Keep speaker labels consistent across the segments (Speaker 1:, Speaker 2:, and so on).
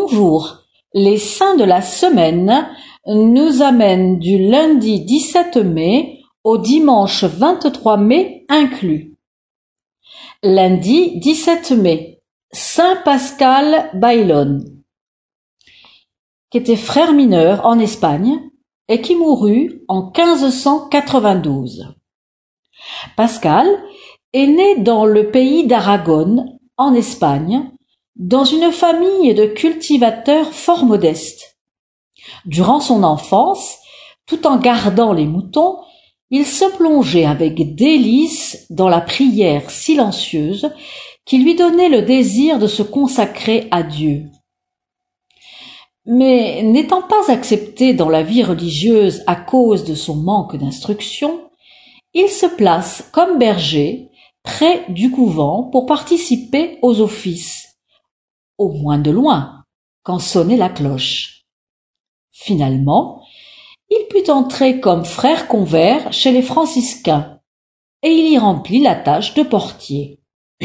Speaker 1: Bonjour, les saints de la semaine nous amènent du lundi 17 mai au dimanche 23 mai inclus. Lundi 17 mai, Saint Pascal Bailón, qui était frère mineur en Espagne et qui mourut en 1592. Pascal est né dans le pays d'Aragon, en Espagne, dans une famille de cultivateurs fort modestes. Durant son enfance, tout en gardant les moutons, il se plongeait avec délice dans la prière silencieuse qui lui donnait le désir de se consacrer à Dieu. Mais n'étant pas accepté dans la vie religieuse à cause de son manque d'instruction, il se place comme berger près du couvent pour participer aux offices, au moins de loin, quand sonnait la cloche. Finalement, il put entrer comme frère convers chez les franciscains, et il y remplit la tâche de portier.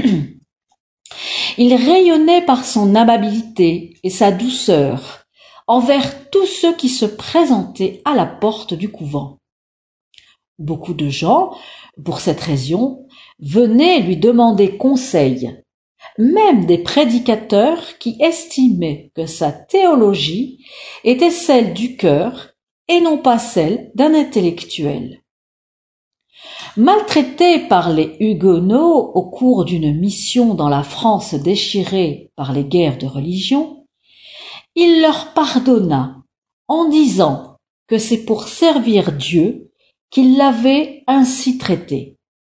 Speaker 1: Il rayonnait par son amabilité et sa douceur envers tous ceux qui se présentaient à la porte du couvent. Beaucoup de gens, pour cette raison, venaient lui demander conseil, même des prédicateurs qui estimaient que sa théologie était celle du cœur et non pas celle d'un intellectuel. Maltraité par les Huguenots au cours d'une mission dans la France déchirée par les guerres de religion, il leur pardonna en disant que c'est pour servir Dieu qu'il l'avait ainsi traité.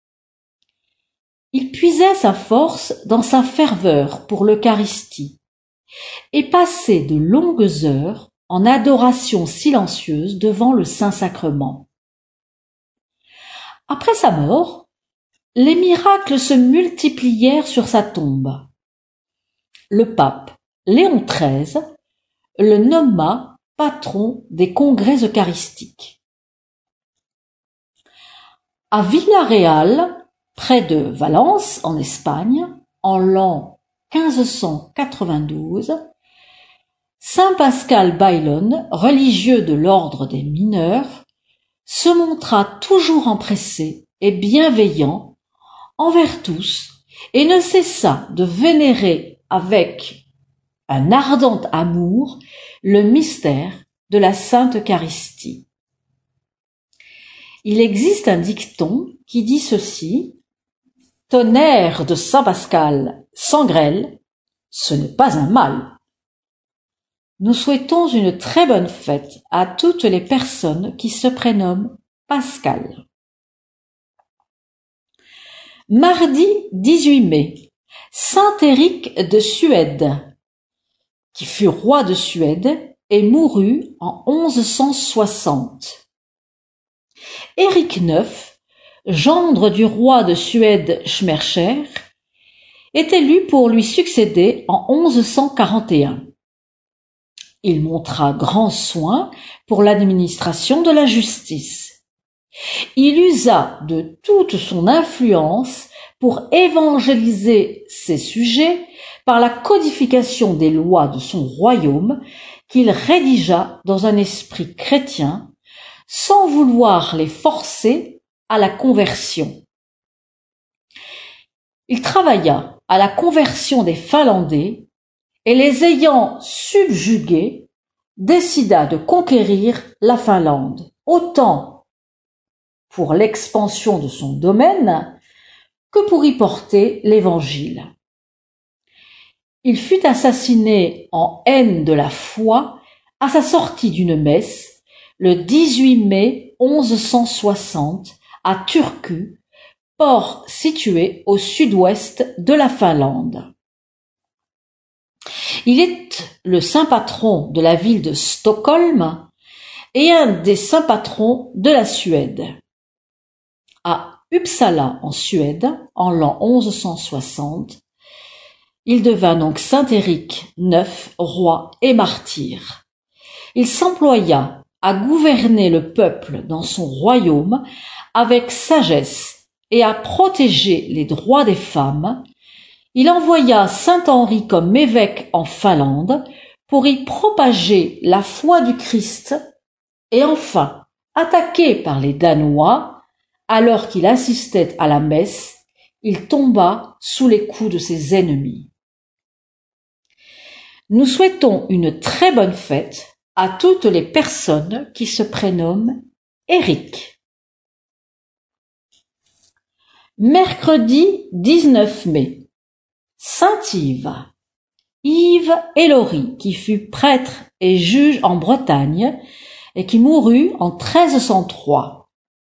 Speaker 1: Il puisait sa force dans sa ferveur pour l'Eucharistie et passait de longues heures en adoration silencieuse devant le Saint-Sacrement. Après sa mort, les miracles se multiplièrent sur sa tombe. Le pape Léon XIII le nomma patron des congrès eucharistiques. À Villarreal, près de Valence, en Espagne, en l'an 1592, Saint Pascal Bailón, religieux de l'ordre des mineurs, se montra toujours empressé et bienveillant envers tous et ne cessa de vénérer avec un ardent amour le mystère de la Sainte Eucharistie. Il existe un dicton qui dit ceci: « Tonnerre de Saint Pascal sans grêle, ce n'est pas un mal ». Nous souhaitons une très bonne fête à toutes les personnes qui se prénomment Pascal. Mardi 18 mai, Saint Éric de Suède, qui fut roi de Suède et mourut en 1160. Éric IX, gendre du roi de Suède Schmercher, est élu pour lui succéder en 1141. Il montra grand soin pour l'administration de la justice. Il usa de toute son influence pour évangéliser ses sujets par la codification des lois de son royaume qu'il rédigea dans un esprit chrétien, sans vouloir les forcer à la conversion. Il travailla à la conversion des Finlandais et les ayant subjugués, décida de conquérir la Finlande, autant pour l'expansion de son domaine que pour y porter l'Évangile. Il fut assassiné en haine de la foi à sa sortie d'une messe le 18 mai 1160 à Turku, port situé au sud-ouest de la Finlande. Il est le saint patron de la ville de Stockholm et un des saints patrons de la Suède. À Uppsala, en Suède, en l'an 1160, il devint donc Saint Éric IX, roi et martyr. Il s'employa à gouverner le peuple dans son royaume avec sagesse et à protéger les droits des femmes. Il envoya saint Henri comme évêque en Finlande pour y propager la foi du Christ, et enfin, attaqué par les Danois, alors qu'il assistait à la messe, il tomba sous les coups de ses ennemis. Nous souhaitons une très bonne fête à toutes les personnes qui se prénomment Éric. Mercredi 19 mai. Saint Yves. Yves Ailory, qui fut prêtre et juge en Bretagne et qui mourut en 1303.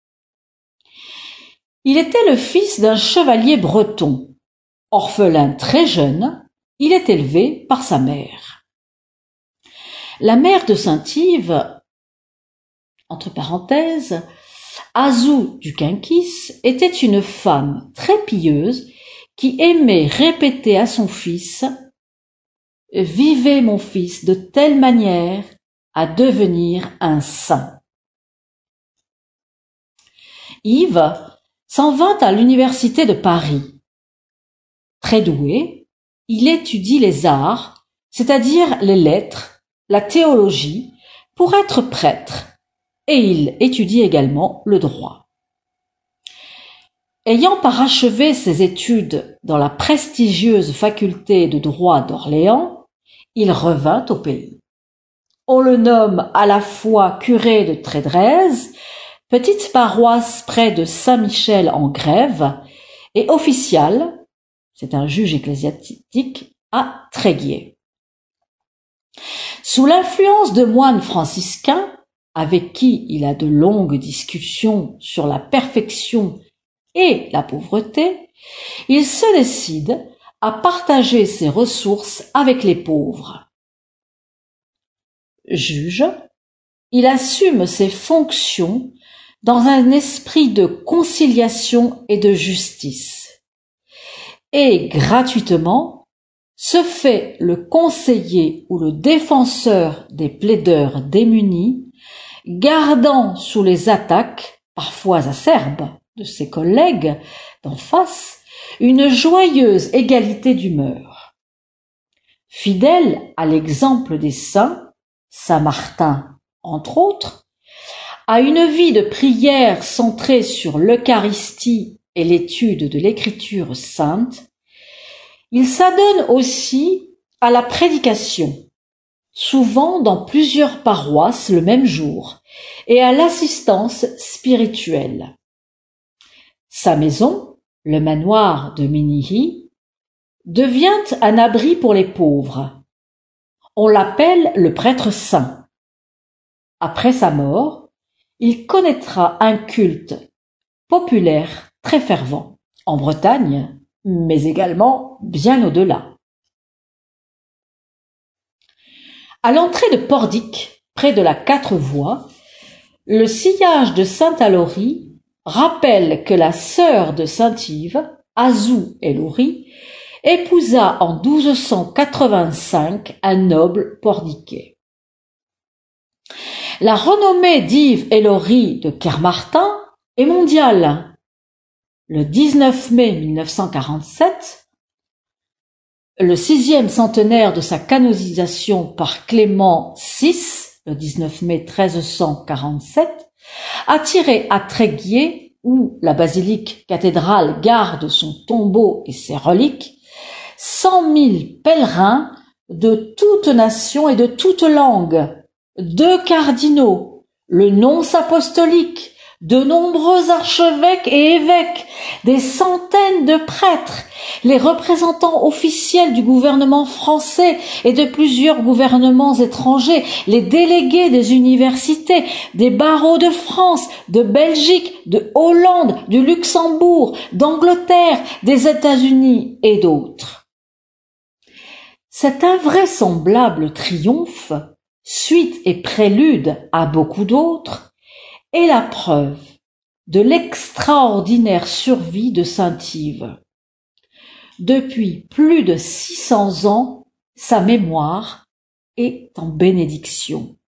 Speaker 1: Il était le fils d'un chevalier breton. Orphelin très jeune, il est élevé par sa mère. La mère de Saint Yves, entre parenthèses, Azou du Quinquis, était une femme très pieuse qui aimait répéter à son fils « Vivez mon fils de telle manière à devenir un saint ». Yves s'en vint à l'université de Paris. Très doué, il étudie les arts, c'est-à-dire les lettres, la théologie, pour être prêtre, et il étudie également le droit. Ayant parachevé ses études dans la prestigieuse faculté de droit d'Orléans, il revint au pays. On le nomme à la fois curé de Trédrez, petite paroisse près de Saint-Michel en Grève, et official, c'est un juge ecclésiastique, à Tréguier. Sous l'influence de moines franciscains, avec qui il a de longues discussions sur la perfection et la pauvreté, il se décide à partager ses ressources avec les pauvres. Juge, il assume ses fonctions dans un esprit de conciliation et de justice, et gratuitement se fait le conseiller ou le défenseur des plaideurs démunis, gardant sous les attaques, parfois acerbes, de ses collègues d'en face, une joyeuse égalité d'humeur. Fidèle à l'exemple des saints, Saint Martin entre autres, à une vie de prière centrée sur l'Eucharistie et l'étude de l'Écriture sainte, il s'adonne aussi à la prédication, souvent dans plusieurs paroisses le même jour, et à l'assistance spirituelle. Sa maison, le manoir de Minihy, devient un abri pour les pauvres. On l'appelle le prêtre saint. Après sa mort, il connaîtra un culte populaire très fervent, en Bretagne, mais également bien au-delà. À l'entrée de Pordic, près de la Quatre-Voies, le sillage de Saint-Alory rappelle que la sœur de Saint-Yves, Azou Ailory, épousa en 1285 un noble pordiquais. La renommée d'Yves Ailory de Kermartin est mondiale. Le 19 mai 1947, le 6e centenaire de sa canonisation par Clément VI, le 19 mai 1347, a tiré à Tréguier, où la basilique cathédrale garde son tombeau et ses reliques, 100 000 pèlerins de toutes nations et de toutes langues, 2 cardinaux, le nonce apostolique, de nombreux archevêques et évêques, des centaines de prêtres, les représentants officiels du gouvernement français et de plusieurs gouvernements étrangers, les délégués des universités, des barreaux de France, de Belgique, de Hollande, du Luxembourg, d'Angleterre, des États-Unis et d'autres. Cet invraisemblable triomphe, suite et prélude à beaucoup d'autres, est la preuve de l'extraordinaire survie de Saint-Yves. Depuis plus de 600 ans, sa mémoire est en bénédiction.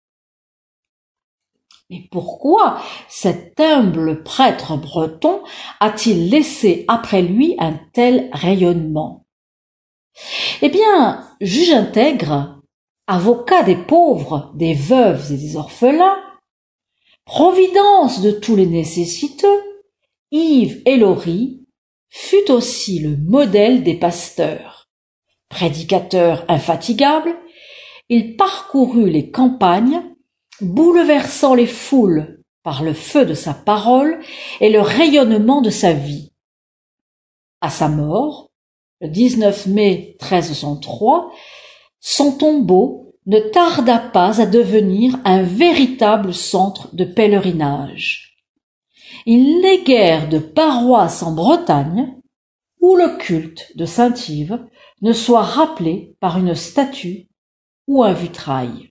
Speaker 1: Mais pourquoi cet humble prêtre breton a-t-il laissé après lui un tel rayonnement? Eh bien, juge intègre, avocat des pauvres, des veuves et des orphelins, providence de tous les nécessiteux, Yves Ellory fut aussi le modèle des pasteurs. Prédicateur infatigable, il parcourut les campagnes, bouleversant les foules par le feu de sa parole et le rayonnement de sa vie. À sa mort, le 19 mai 1303, son tombeau ne tarda pas à devenir un véritable centre de pèlerinage. Il n'est guère de paroisse en Bretagne où le culte de Saint-Yves ne soit rappelé par une statue ou un vitrail.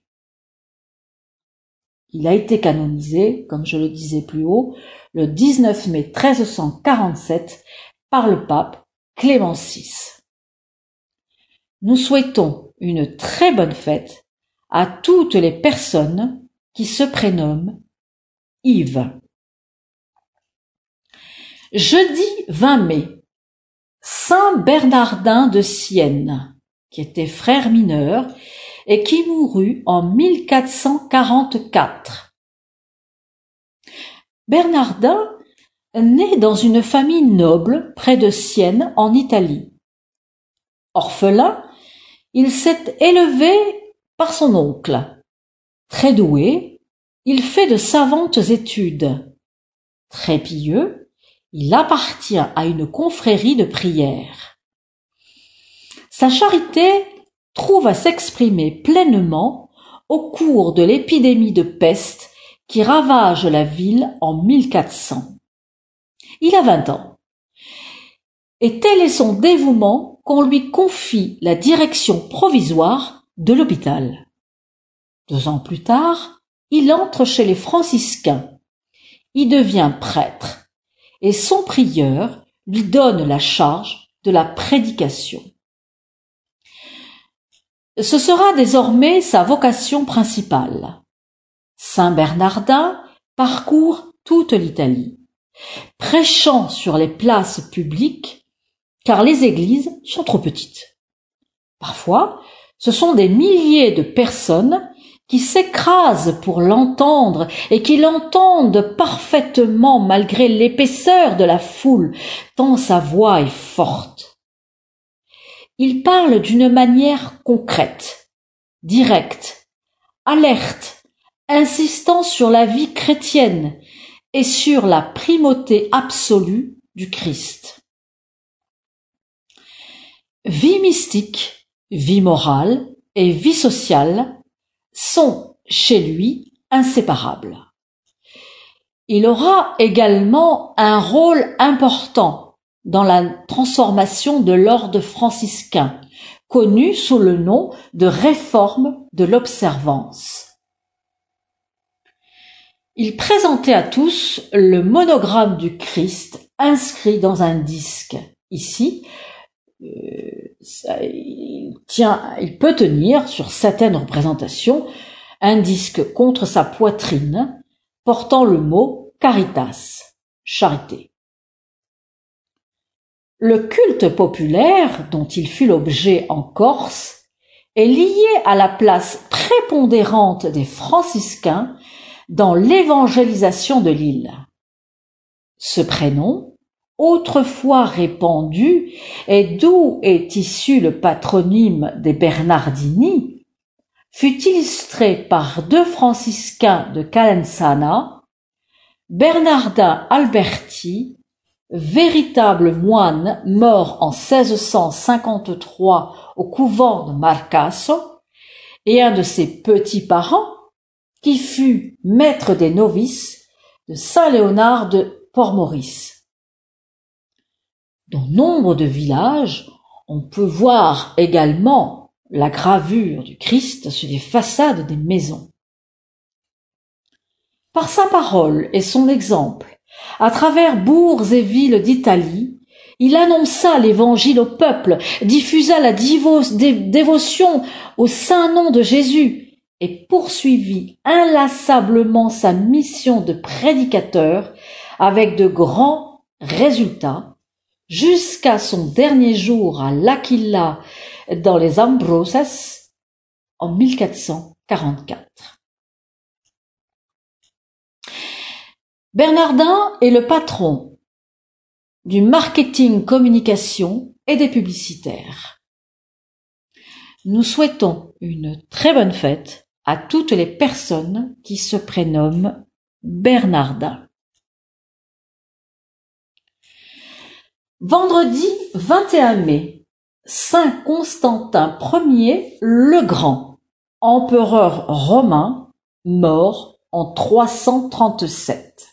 Speaker 1: Il a été canonisé, comme je le disais plus haut, le 19 mai 1347 par le pape Clément VI. Nous souhaitons une très bonne fête à toutes les personnes qui se prénomment Yves. Jeudi 20 mai, Saint Bernardin de Sienne, qui était frère mineur et qui mourut en 1444. Bernardin naît dans une famille noble près de Sienne en Italie. Orphelin, il s'est élevé par son oncle. Très doué, il fait de savantes études. Très pieux, il appartient à une confrérie de prière. Sa charité trouve à s'exprimer pleinement au cours de l'épidémie de peste qui ravage la ville en 1400. Il a 20 ans. Et tel est son dévouement qu'on lui confie la direction provisoire de l'hôpital. 2 ans plus tard, il entre chez les franciscains. Il devient prêtre et son prieur lui donne la charge de la prédication. Ce sera désormais sa vocation principale. Saint Bernardin parcourt toute l'Italie, prêchant sur les places publiques, car les églises sont trop petites. Parfois, ce sont des milliers de personnes qui s'écrasent pour l'entendre et qui l'entendent parfaitement malgré l'épaisseur de la foule, tant sa voix est forte. Il parle d'une manière concrète, directe, alerte, insistant sur la vie chrétienne et sur la primauté absolue du Christ. Vie mystique, vie morale et vie sociale sont chez lui inséparables. Il aura également un rôle important dans la transformation de l'ordre franciscain, connu sous le nom de réforme de l'observance. Il présentait à tous le monogramme du Christ inscrit dans un disque. Ici, il peut tenir sur certaines représentations un disque contre sa poitrine portant le mot caritas, charité. Le culte populaire dont il fut l'objet en Corse est lié à la place prépondérante des franciscains dans l'évangélisation de l'île. Ce prénom, autrefois répandu et d'où est issu le patronyme des Bernardini, fut illustré par 2 franciscains de Calenzana, Bernardin Alberti, véritable moine mort en 1653 au couvent de Marcasso, et un de ses petits-parents, qui fut maître des novices de Saint Léonard de Port-Maurice. Dans nombre de villages, on peut voir également la gravure du Christ sur les façades des maisons. Par sa parole et son exemple, à travers bourgs et villes d'Italie, il annonça l'évangile au peuple, diffusa la dévotion au saint nom de Jésus et poursuivit inlassablement sa mission de prédicateur avec de grands résultats jusqu'à son dernier jour à L'Aquila dans les Ambrosas en 1444. Bernardin est le patron du marketing communication et des publicitaires. Nous souhaitons une très bonne fête à toutes les personnes qui se prénomment Bernardin. Vendredi 21 mai, Saint Constantin Ier le Grand, empereur romain, mort en 337.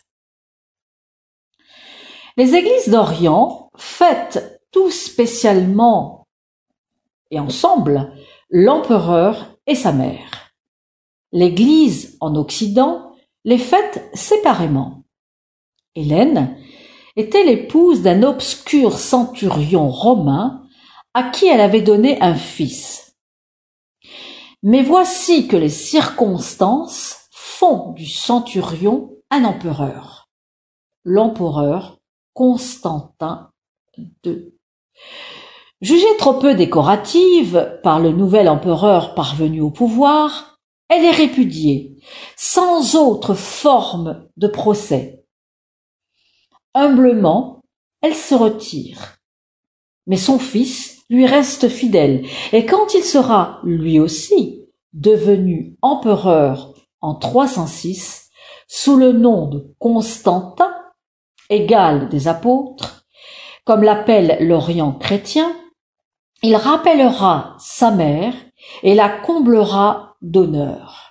Speaker 1: Les églises d'Orient fêtent tout spécialement et ensemble l'empereur et sa mère. L'Église en Occident les fête séparément. Hélène était l'épouse d'un obscur centurion romain à qui elle avait donné un fils. Mais voici que les circonstances font du centurion un empereur, l'empereur Constantin II. Jugée trop peu décorative par le nouvel empereur parvenu au pouvoir, elle est répudiée, sans autre forme de procès. Humblement, elle se retire. Mais son fils lui reste fidèle, et quand il sera, lui aussi, devenu empereur en 306, sous le nom de Constantin, égal des apôtres, comme l'appelle l'Orient chrétien, il rappellera sa mère et la comblera d'honneur.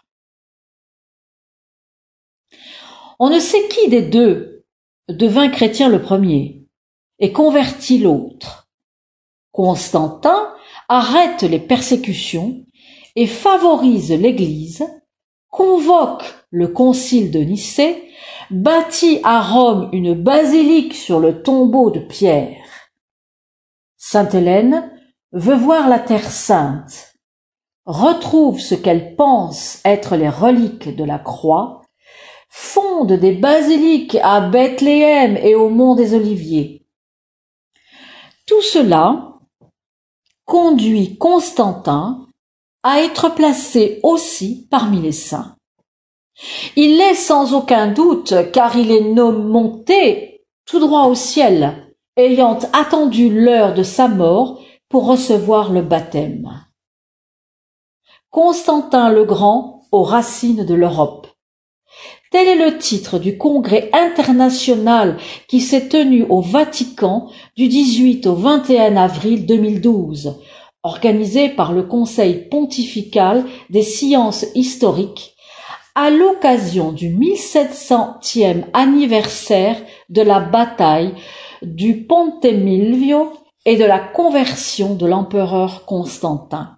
Speaker 1: On ne sait qui des deux devint chrétien le premier et convertit l'autre. Constantin arrête les persécutions et favorise l'Église, convoque le concile de Nicée, bâtit à Rome une basilique sur le tombeau de Pierre. Sainte Hélène veut voir la Terre sainte, retrouve ce qu'elle pense être les reliques de la croix, fonde des basiliques à Bethléem et au mont des Oliviers. Tout cela conduit Constantin à être placé aussi parmi les saints. Il l'est sans aucun doute, car il est monté tout droit au ciel, ayant attendu l'heure de sa mort pour recevoir le baptême. Constantin le Grand aux racines de l'Europe. Tel est le titre du congrès international qui s'est tenu au Vatican du 18 au 21 avril 2012, organisé par le Conseil pontifical des sciences historiques à l'occasion du 1700e anniversaire de la bataille du Ponte Milvio et de la conversion de l'empereur Constantin.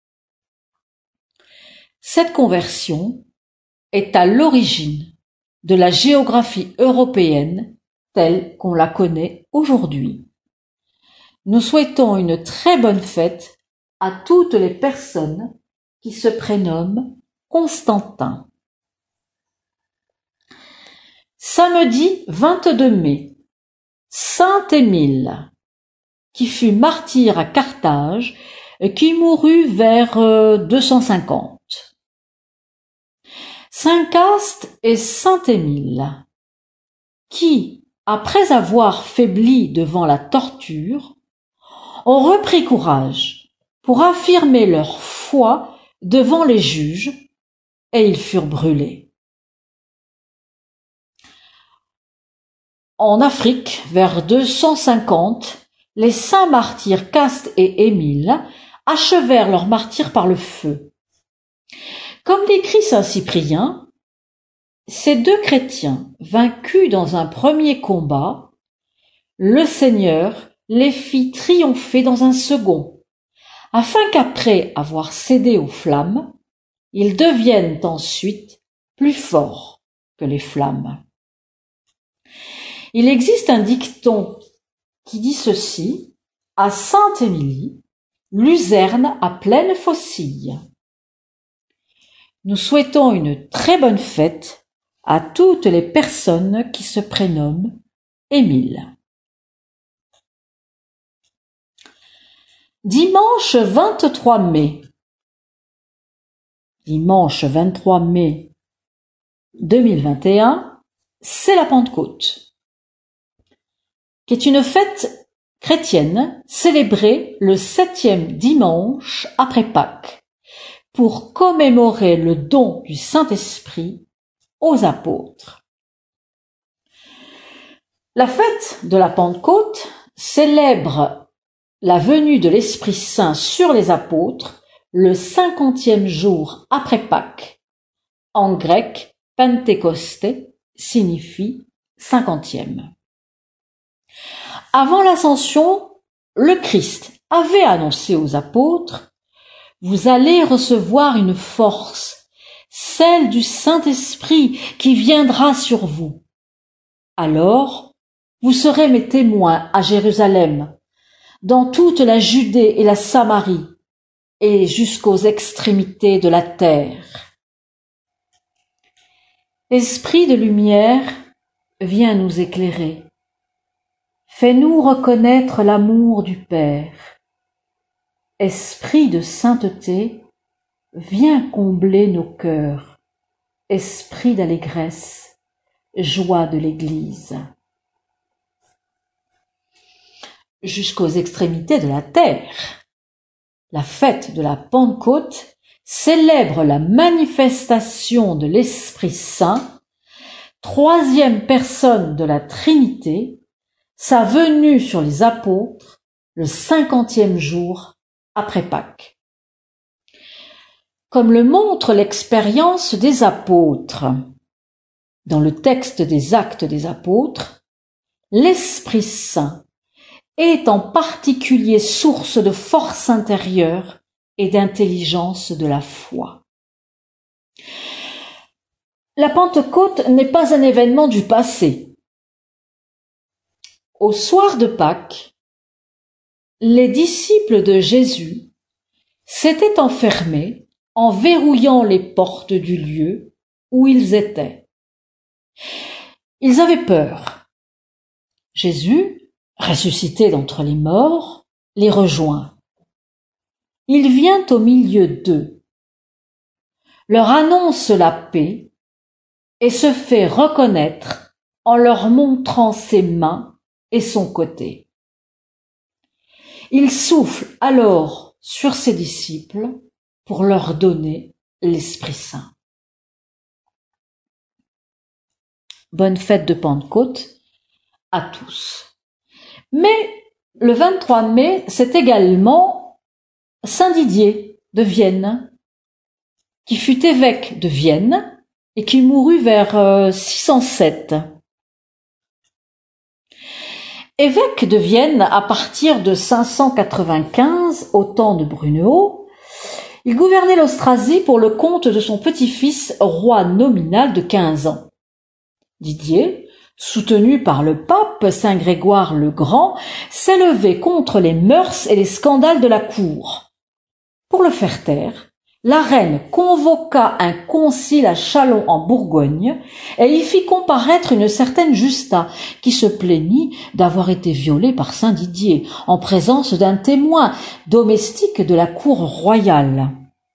Speaker 1: Cette conversion est à l'origine de la géographie européenne telle qu'on la connaît aujourd'hui. Nous souhaitons une très bonne fête à toutes les personnes qui se prénomment Constantin. Samedi 22 mai, Saint Émile, qui fut martyr à Carthage et qui mourut vers 250. Saint Caste et Saint Émile, qui, après avoir faibli devant la torture, ont repris courage pour affirmer leur foi devant les juges, et ils furent brûlés. En Afrique, vers 250, les saints martyrs Caste et Émile achevèrent leur martyre par le feu. Comme l'écrit saint Cyprien, ces deux chrétiens, vaincus dans un premier combat, le Seigneur les fit triompher dans un second, afin qu'après avoir cédé aux flammes, ils deviennent ensuite plus forts que les flammes. Il existe un dicton qui dit ceci: à Sainte-Émilie, luzerne à pleine faucille. Nous souhaitons une très bonne fête à toutes les personnes qui se prénomment Émile. Dimanche 23 mai, dimanche 23 mai 2021, c'est la Pentecôte, qui est une fête chrétienne célébrée le 7e dimanche après Pâques, pour commémorer le don du Saint-Esprit aux apôtres. La fête de la Pentecôte célèbre la venue de l'Esprit Saint sur les apôtres le 50e jour après Pâques. En grec, Pentecosté signifie 50e. Avant l'ascension, le Christ avait annoncé aux apôtres: vous allez recevoir une force, celle du Saint-Esprit qui viendra sur vous. Alors, vous serez mes témoins à Jérusalem, dans toute la Judée et la Samarie, et jusqu'aux extrémités de la terre. Esprit de lumière, viens nous éclairer. Fais-nous reconnaître l'amour du Père. Esprit de sainteté, viens combler nos cœurs. Esprit d'allégresse, joie de l'Église. Jusqu'aux extrémités de la terre. La fête de la Pentecôte célèbre la manifestation de l'Esprit Saint, troisième personne de la Trinité, sa venue sur les apôtres le 50e jour après Pâques. Comme le montre l'expérience des apôtres, dans le texte des Actes des Apôtres, l'Esprit Saint est en particulier source de force intérieure et d'intelligence de la foi. La Pentecôte n'est pas un événement du passé. Au soir de Pâques, les disciples de Jésus s'étaient enfermés en verrouillant les portes du lieu où ils étaient. Ils avaient peur. Jésus, ressuscité d'entre les morts, les rejoint. Il vient au milieu d'eux, leur annonce la paix et se fait reconnaître en leur montrant ses mains et son côté. Il souffle alors sur ses disciples pour leur donner l'Esprit Saint. Bonne fête de Pentecôte à tous. Mais le 23 mai, c'est également Saint Didier de Vienne, qui fut évêque de Vienne et qui mourut vers 607. Évêque de Vienne à partir de 595 au temps de Brunehaut, il gouvernait l'Austrasie pour le compte de son petit-fils, roi nominal de 15 ans. Didier, soutenu par le pape Saint Grégoire le Grand, s'est levé contre les mœurs et les scandales de la cour. Pour le faire taire, la reine convoqua un concile à Châlons en Bourgogne et y fit comparaître une certaine Justa qui se plaignit d'avoir été violée par Saint Didier en présence d'un témoin domestique de la cour royale.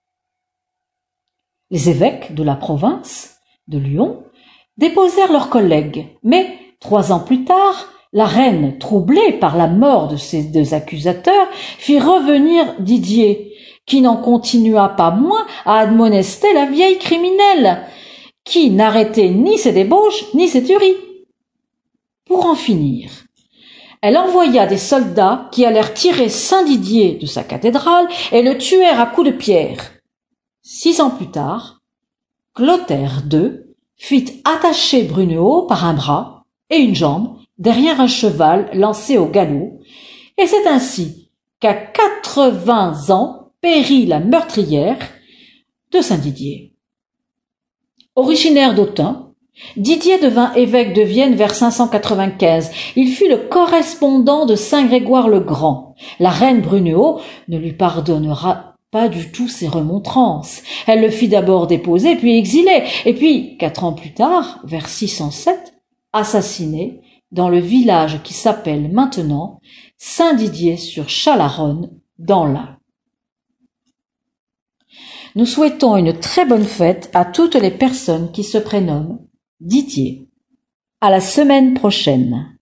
Speaker 1: Les évêques de la province de Lyon déposèrent leurs collègues, mais 3 ans plus tard, la reine, troublée par la mort de ces 2 accusateurs, fit revenir Didier, qui n'en continua pas moins à admonester la vieille criminelle, qui n'arrêtait ni ses débauches ni ses tueries. Pour en finir, elle envoya des soldats qui allèrent tirer Saint Didier de sa cathédrale et le tuèrent à coups de pierre. 6 ans plus tard, Clotaire II fit attacher Brunehaut par un bras et une jambe derrière un cheval lancé au galop, et c'est ainsi qu'à 80 ans périt la meurtrière de Saint Didier. Originaire d'Autun, Didier devint évêque de Vienne vers 595. Il fut le correspondant de Saint Grégoire le Grand. La reine Brunehaut ne lui pardonnera pas du tout ses remontrances. Elle le fit d'abord déposer, puis exiler, et puis, 4 ans plus tard, vers 607, assassiné dans le village qui s'appelle maintenant Saint-Didier sur Chalaronne, dans l'Ain. Nous souhaitons une très bonne fête à toutes les personnes qui se prénomment Didier. À la semaine prochaine.